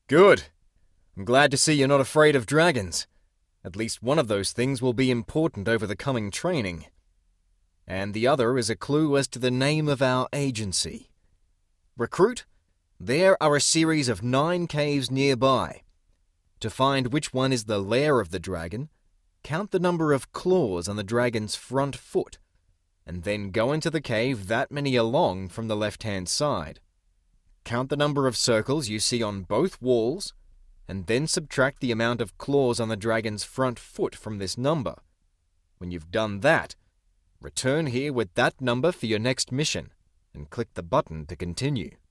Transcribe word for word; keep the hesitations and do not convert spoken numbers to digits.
Good. I'm glad to see you're not afraid of dragons. At least one of those things will be important over the coming training. And the other is a clue as to the name of our agency. Recruit, there are a series of nine caves nearby. To find which one is the lair of the dragon, count the number of claws on the dragon's front foot, and then go into the cave that many along from the left-hand side. Count the number of circles you see on both walls, and then subtract the amount of claws on the dragon's front foot from this number. When you've done that, return here with that number for your next mission, and click the button to continue.